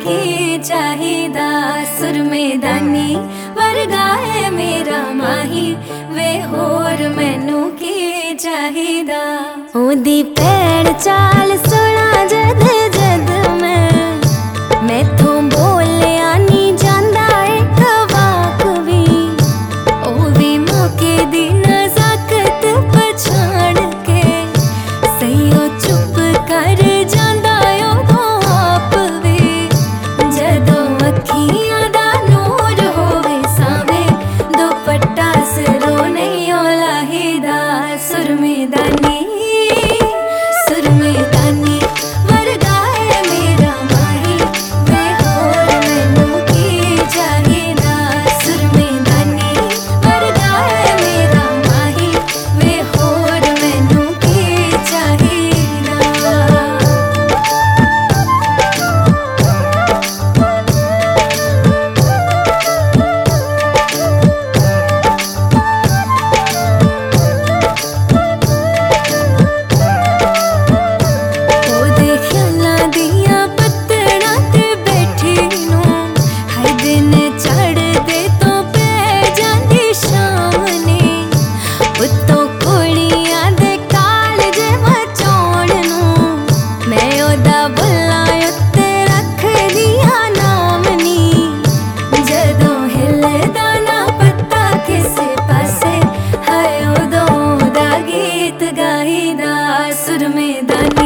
की चाहिदा। सुरमेदानी वर्गा है मेरा माही, वे होर मैनू की चाहिदा। ओदी पैड़ चाल सुना जद जद मैथों बोलिया नी जांदा एक वाक भी। ओ भी मौके दी नज़ाकत पछाण के सहीओ चुप कर जांदा ओदों आप भी। जदों अखियां दा नूर होवे सावे, दुपट्टा सिरों नहीं ओ लाहीदा। सुरमेदानी सुरमेदानी वर्गा है मेरा माही, वे होर मैनू की चाहिदा। सुरमेदानी वर्गा है मेरा माही, वे होर मैनू की चाहिदा। ओदे ख्यालां दियां पत्तड़ां ते बैठी नूं हर दिन चढ़दे तो पै जांदी शाम ने। उत्तों कुड़ियां दे कालजे मचाउण नूं मैं ओदा बुल्लां उत्ते रखदियां नाम नी। जदों हिलदा ना पत्ता किसे पासे, हाय उदों ओदा गीत गाईदा। सुरमेदानी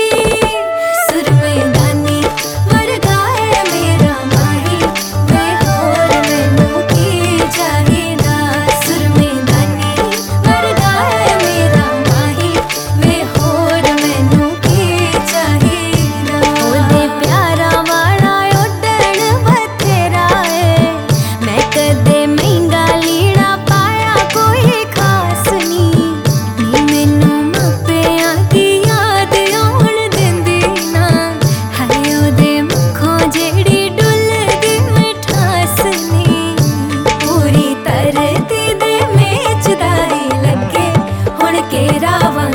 सुरमेदानी वर्गा है मेरा माही, वे होर मैनू की चाहिदा। सुरमेदानी वर्गा है मेरा माही, वे होर मैनू की चाहिदा। ओदे प्यारा वाला उड्डण बथेरा है, मैं कदे महंगा लीड़ा पाया कोई खास नी। नी मैनू मापियां दी याद आउण दिंदी ना, हाय ओदे मुखों जेड़ी डुलदी मिठास नी। पूरी तरती दे मेचदा ही लगे हुण केरा